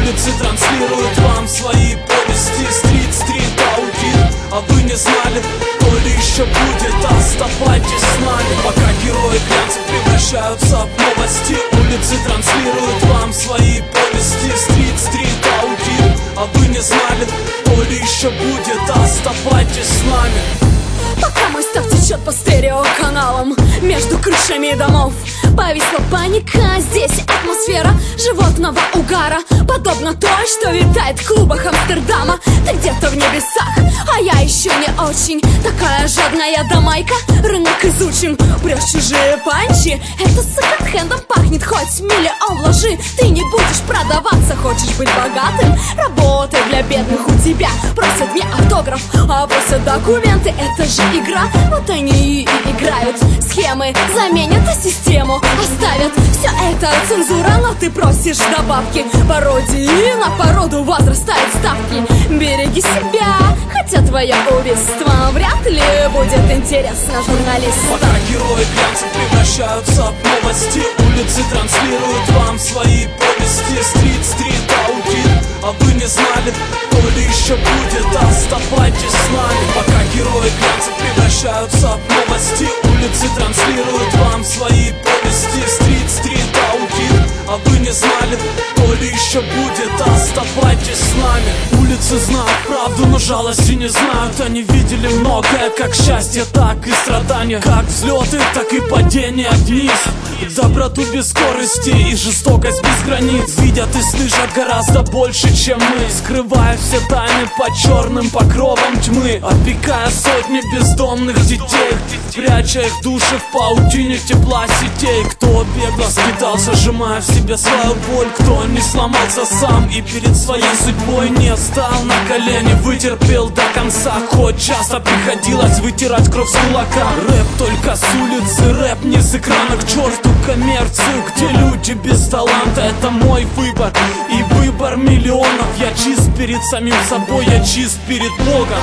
улицы транслируют вам свои повести. Стрит аудит, а вы не знали, то ли еще будет. Оставайтесь с нами, пока герои глянцев превращаются в новости. Улицы транслируют вам свои повести. Стрит аудит, а вы не знали, то ли еще будет. Оставайтесь с нами. Пока мой став течет по стереоканалам между крышами домов, повисла паника, здесь атмосфера животного угара, подобно той, что витает в клубах Амстердама. Ты где-то в небесах, а я еще не очень. Такая жадная домайка, рынок изучим. Прешь чужие панчи, это секонд-хендом пахнет. Хоть миллион вложи, ты не будешь продаваться. Хочешь быть богатым? Работай для бедных. У тебя просят не автограф, а просят документы. Это же игра, вот они и играют. Схемы заменят систему, оставят. Все это цензура, но ты просишь добавки. Пародии на породу возрастают ставки. Береги себя, хотя твое убийство вряд ли будет интересно журналистам. Пока герои глянцев превращаются в новости, улицы транслируют вам свои повести. Стрит аудит, а вы не знали, то ли еще будет. Оставайтесь с нами, пока герои глянцев превращаются в новости. Улицы транслируют вам свои повести. Стрит аудит, а вы не знали, то ли еще будет. Оставайтесь с нами. Улицы знают правду, но жалости не знают. Они видели многое, как счастье, так и страдания, как взлеты, так и падения вниз. Доброту без скорости и жестокость без границ. Видят и слышат гораздо больше, чем мы, скрывая все тайны под черным покровом тьмы, опекая сотни бездомных детей, пряча их души в паутине тепла сетей. Кто бегло скитался, сжимая в себе свою боль, кто не сломался сам и перед своей судьбой не стал на колени, вытерпел до конца, хоть часто приходилось вытирать кровь с кулака. Рэп только с улицы, рэп не с экрана, к черту коммерцию, где люди без таланта. Это мой выбор и выбор миллионов. Я чист перед самим собой, я чист перед Богом.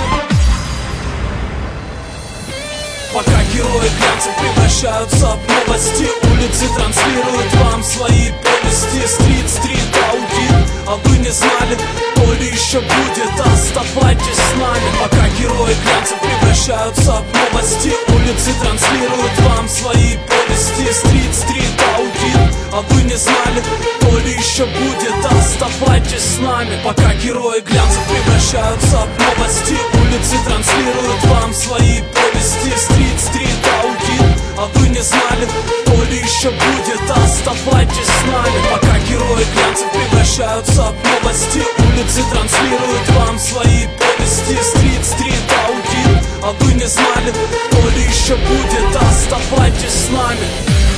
Пока герои глянцев превращаются в новости, улицы транслируют вам свои повести. Стрит аудит, а вы не знали, то ли еще будет. Оставайтесь с нами, пока герои глянцев превращаются в новости. Улицы транслируют вам свои повести. Стрит аудит, а вы не знали, то ли еще будет. Оставайтесь с нами, пока герои глянцев превращаются в новости. Улицы транслируют вам свои повести. Стрит аудит, а вы не знали, то ли еще будет. Оставайтесь с нами, пока герои глянцев превращаются в новости. Улицы транслируют вам свои повести. Стрит аудит, а вы не знали, то ли еще будет. Оставайтесь с нами.